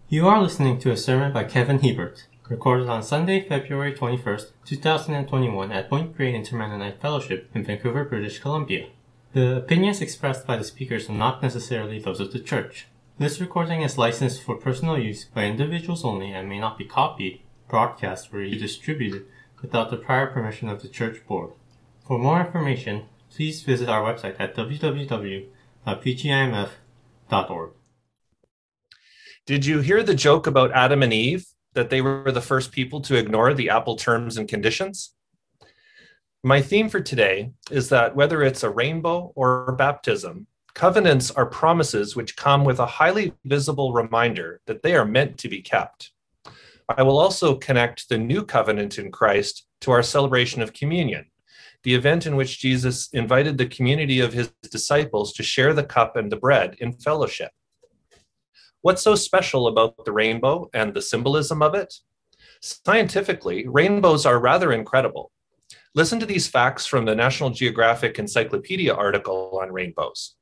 You are listening to a sermon by Kevin Hebert, recorded on Sunday, February 21st, 2021 at Point Grey Intermennonite Fellowship in Vancouver, British Columbia. The opinions expressed by the speakers are not necessarily those of the church. This recording is licensed for personal use by individuals only and may not be copied, broadcast, or distributed without the prior permission of the church board. For more information, please visit our website at www.pgimf.org. Did you hear the joke about Adam and Eve, that they were the first people to ignore the apple terms and conditions? My theme for today is that whether it's a rainbow or baptism, covenants are promises which come with a highly visible reminder that they are meant to be kept. I will also connect the new covenant in Christ to our celebration of communion, the event in which Jesus invited the community of his disciples to share the cup and the bread in fellowship. What's so special about the rainbow and the symbolism of it? Scientifically, rainbows are rather incredible. Listen to these facts from the National Geographic Encyclopedia article on rainbows.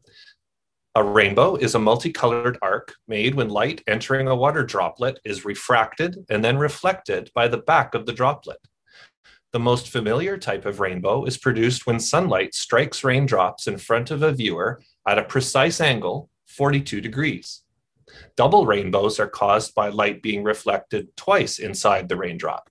A rainbow is a multicolored arc made when light entering a water droplet is refracted and then reflected by the back of the droplet. The most familiar type of rainbow is produced when sunlight strikes raindrops in front of a viewer at a precise angle, 42 degrees. Double rainbows are caused by light being reflected twice inside the raindrop.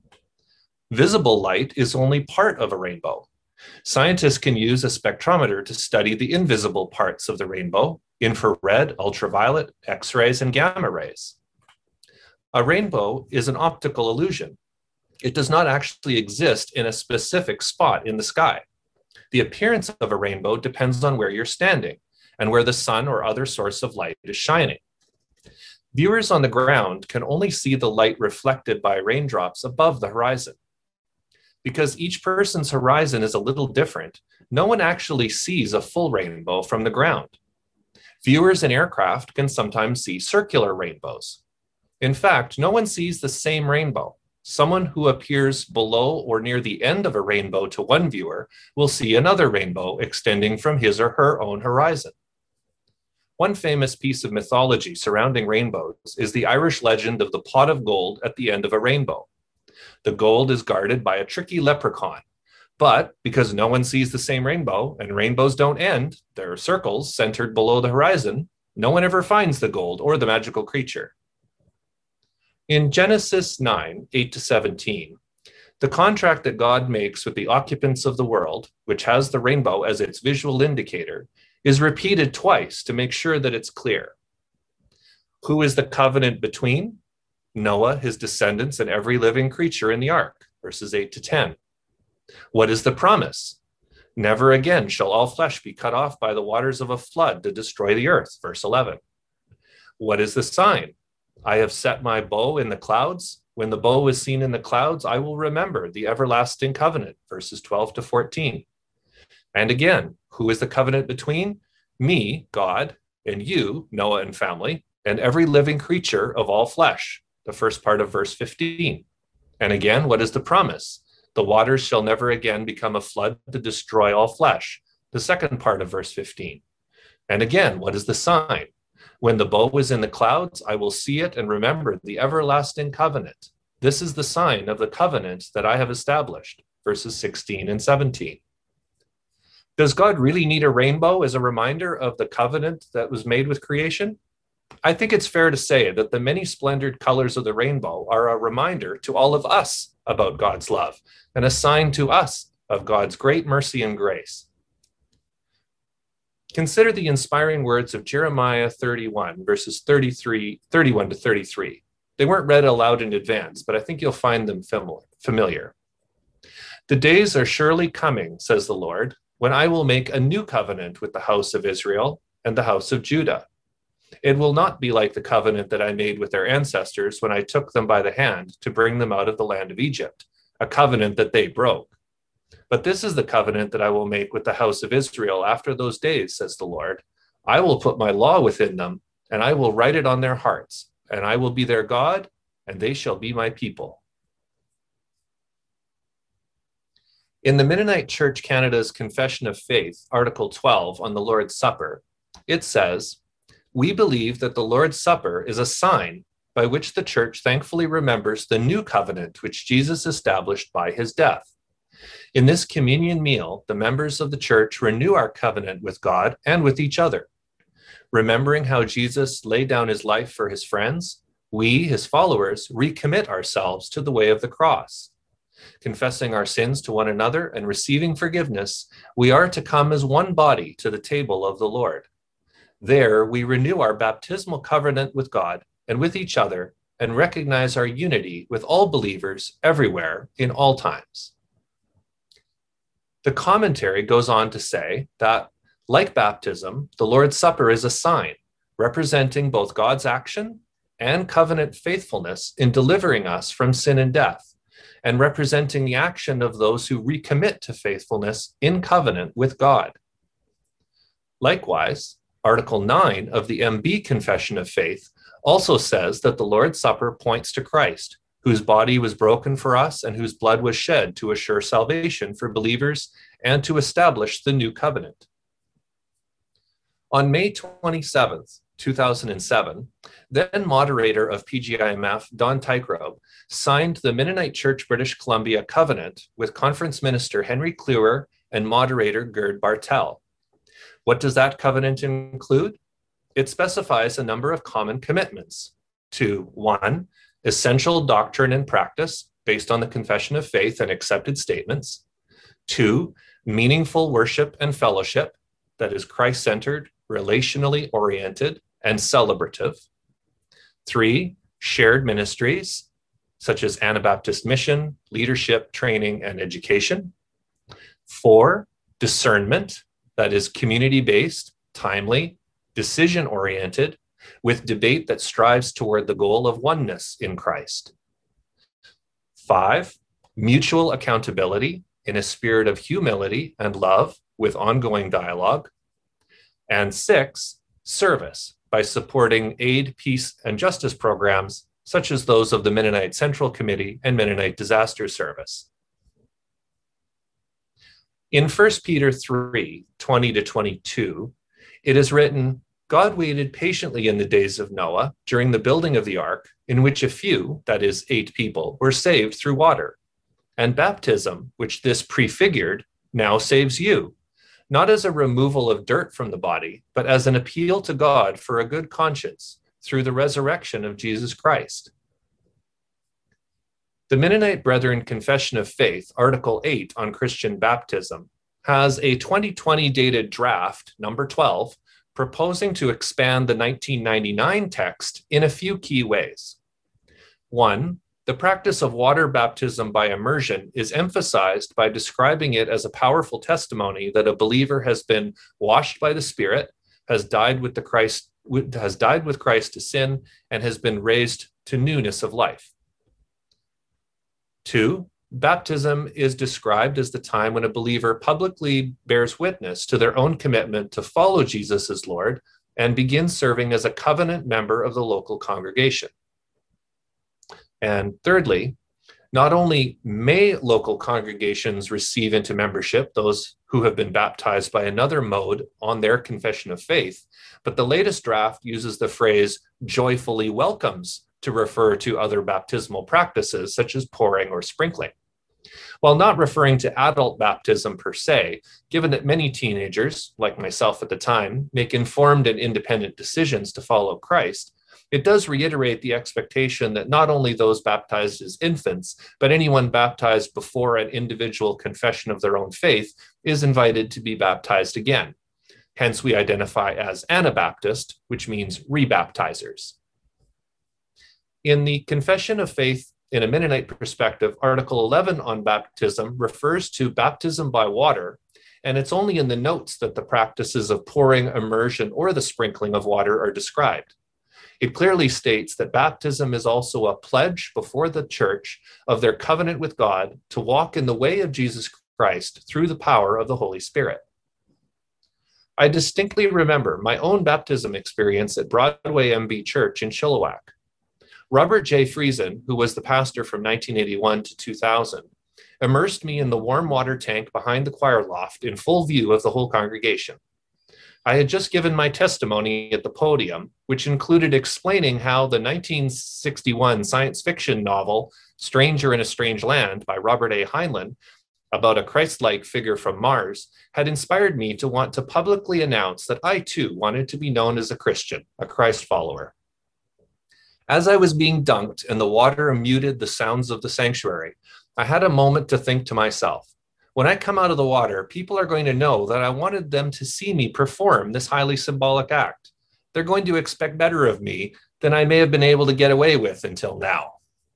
Visible light is only part of a rainbow. Scientists can use a spectrometer to study the invisible parts of the rainbow: infrared, ultraviolet, X-rays, and gamma rays. A rainbow is an optical illusion. It does not actually exist in a specific spot in the sky. The appearance of a rainbow depends on where you're standing and where the sun or other source of light is shining. Viewers on the ground can only see the light reflected by raindrops above the horizon. Because each person's horizon is a little different, no one actually sees a full rainbow from the ground. Viewers in aircraft can sometimes see circular rainbows. In fact, no one sees the same rainbow. Someone who appears below or near the end of a rainbow to one viewer will see another rainbow extending from his or her own horizon. One famous piece of mythology surrounding rainbows is the Irish legend of the pot of gold at the end of a rainbow. The gold is guarded by a tricky leprechaun, but because no one sees the same rainbow and rainbows don't end, there are circles centered below the horizon, no one ever finds the gold or the magical creature. In Genesis 9, 8-17, the contract that God makes with the occupants of the world, which has the rainbow as its visual indicator, is repeated twice to make sure that it's clear. Who is the covenant between? Noah, his descendants, and every living creature in the ark, verses 8-10. What is the promise? Never again shall all flesh be cut off by the waters of a flood to destroy the earth, verse 11. What is the sign? I have set my bow in the clouds. When the bow is seen in the clouds, I will remember the everlasting covenant, verses 12-14. And again, who is the covenant between? Me, God, and you, Noah and family, and every living creature of all flesh, the first part of verse 15. And again, what is the promise? The waters shall never again become a flood to destroy all flesh, the second part of verse 15. And again, what is the sign? When the bow is in the clouds, I will see it and remember the everlasting covenant. This is the sign of the covenant that I have established, verses 16 and 17. Does God really need a rainbow as a reminder of the covenant that was made with creation? I think it's fair to say that the many splendored colors of the rainbow are a reminder to all of us about God's love and a sign to us of God's great mercy and grace. Consider the inspiring words of Jeremiah 31, verses 31-33. They weren't read aloud in advance, but I think you'll find them familiar. The days are surely coming, says the Lord, when I will make a new covenant with the house of Israel and the house of Judah. It will not be like the covenant that I made with their ancestors when I took them by the hand to bring them out of the land of Egypt, a covenant that they broke. But this is the covenant that I will make with the house of Israel after those days, says the Lord. I will put my law within them, and I will write it on their hearts, and I will be their God, and they shall be my people. In the Mennonite Church Canada's Confession of Faith, Article 12 on the Lord's Supper, it says, we believe that the Lord's Supper is a sign by which the church thankfully remembers the new covenant which Jesus established by his death. In this communion meal, the members of the church renew our covenant with God and with each other. Remembering how Jesus laid down his life for his friends, we, his followers, recommit ourselves to the way of the cross. Confessing our sins to one another and receiving forgiveness, we are to come as one body to the table of the Lord. There, we renew our baptismal covenant with God and with each other and recognize our unity with all believers everywhere in all times. The commentary goes on to say that, like baptism, the Lord's Supper is a sign representing both God's action and covenant faithfulness in delivering us from sin and death, and representing the action of those who recommit to faithfulness in covenant with God. Likewise, Article 9 of the MB Confession of Faith also says that the Lord's Supper points to Christ, whose body was broken for us and whose blood was shed to assure salvation for believers and to establish the new covenant. On May 27th, 2007, then moderator of PGIMF, Don Tycrobe, signed the Mennonite Church British Columbia Covenant with Conference Minister Henry Kluwer and moderator Gerd Bartel. What does that covenant include? It specifies a number of common commitments to 1, essential doctrine and practice based on the Confession of Faith and accepted statements. 2, meaningful worship and fellowship that is Christ-centered, relationally oriented, and celebrative. 3, shared ministries such as Anabaptist mission, leadership, training, and education. 4, discernment that is community-based, timely, decision-oriented, with debate that strives toward the goal of oneness in Christ. 5, mutual accountability in a spirit of humility and love with ongoing dialogue. And 6, service by supporting aid, peace, and justice programs such as those of the Mennonite Central Committee and Mennonite Disaster Service. In 1 Peter 3, 20-22, it is written, God waited patiently in the days of Noah during the building of the ark, in which a few, that is 8 people, were saved through water. And baptism, which this prefigured, now saves you, not as a removal of dirt from the body, but as an appeal to God for a good conscience through the resurrection of Jesus Christ. The Mennonite Brethren Confession of Faith, Article 8 on Christian baptism, has a 2020 dated draft, number 12, proposing to expand the 1999 text in a few key ways. 1, the practice of water baptism by immersion is emphasized by describing it as a powerful testimony that a believer has been washed by the Spirit, has died with Christ to sin, and has been raised to newness of life. 2, baptism is described as the time when a believer publicly bears witness to their own commitment to follow Jesus as Lord and begins serving as a covenant member of the local congregation. And thirdly, not only may local congregations receive into membership those who have been baptized by another mode on their confession of faith, but the latest draft uses the phrase joyfully welcomes to refer to other baptismal practices such as pouring or sprinkling. While not referring to adult baptism per se, given that many teenagers, like myself at the time, make informed and independent decisions to follow Christ, it does reiterate the expectation that not only those baptized as infants, but anyone baptized before an individual confession of their own faith is invited to be baptized again. Hence, we identify as Anabaptist, which means rebaptizers. In the Confession of Faith in a Mennonite perspective, Article 11 on baptism refers to baptism by water, and it's only in the notes that the practices of pouring, immersion, or the sprinkling of water are described. It clearly states that baptism is also a pledge before the church of their covenant with God to walk in the way of Jesus Christ through the power of the Holy Spirit. I distinctly remember my own baptism experience at Broadway MB Church in Chilliwack. Robert J. Friesen, who was the pastor from 1981 to 2000, immersed me in the warm water tank behind the choir loft in full view of the whole congregation. I had just given my testimony at the podium, which included explaining how the 1961 science fiction novel Stranger in a Strange Land by Robert A. Heinlein, about a Christ-like figure from Mars, had inspired me to want to publicly announce that I too wanted to be known as a Christian, a Christ follower. As I was being dunked and the water muted the sounds of the sanctuary, I had a moment to think to myself, when I come out of the water, people are going to know that I wanted them to see me perform this highly symbolic act. They're going to expect better of me than I may have been able to get away with until now.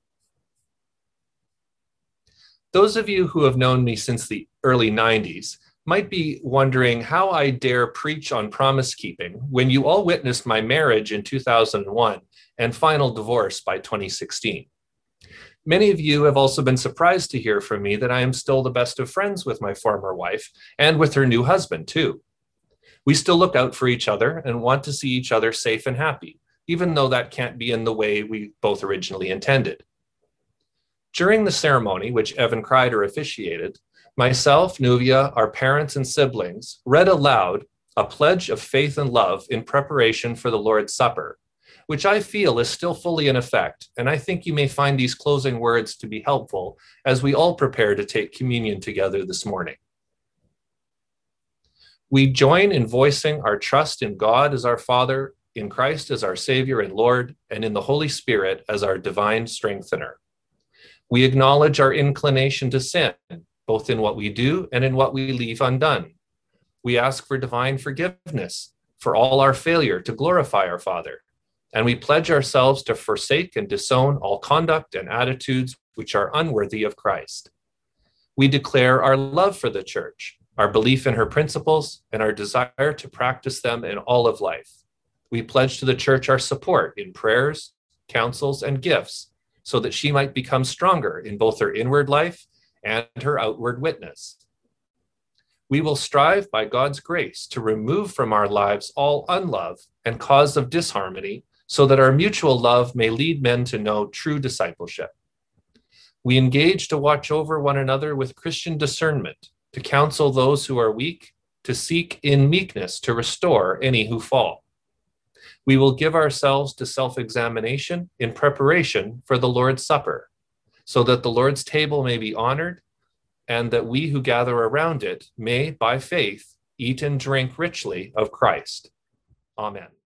Those of you who have known me since the early 90s might be wondering how I dare preach on promise keeping when you all witnessed my marriage in 2001 and final divorce by 2016. Many of you have also been surprised to hear from me that I am still the best of friends with my former wife and with her new husband too. We still look out for each other and want to see each other safe and happy, even though that can't be in the way we both originally intended. During the ceremony, which Evan Kreider officiated, myself, Nuvia, our parents and siblings read aloud a pledge of faith and love in preparation for the Lord's Supper, which I feel is still fully in effect, and I think you may find these closing words to be helpful as we all prepare to take communion together this morning. We join in voicing our trust in God as our Father, in Christ as our Savior and Lord, and in the Holy Spirit as our divine strengthener. We acknowledge our inclination to sin, both in what we do and in what we leave undone. We ask for divine forgiveness for all our failure to glorify our Father, and we pledge ourselves to forsake and disown all conduct and attitudes which are unworthy of Christ. We declare our love for the Church, our belief in her principles, and our desire to practice them in all of life. We pledge to the Church our support in prayers, counsels, and gifts, so that she might become stronger in both her inward life and her outward witness. We will strive by God's grace to remove from our lives all unlove and cause of disharmony, so that our mutual love may lead men to know true discipleship. We engage to watch over one another with Christian discernment, to counsel those who are weak, to seek in meekness to restore any who fall. We will give ourselves to self-examination in preparation for the Lord's Supper, so that the Lord's table may be honored, and that we who gather around it may, by faith, eat and drink richly of Christ. Amen.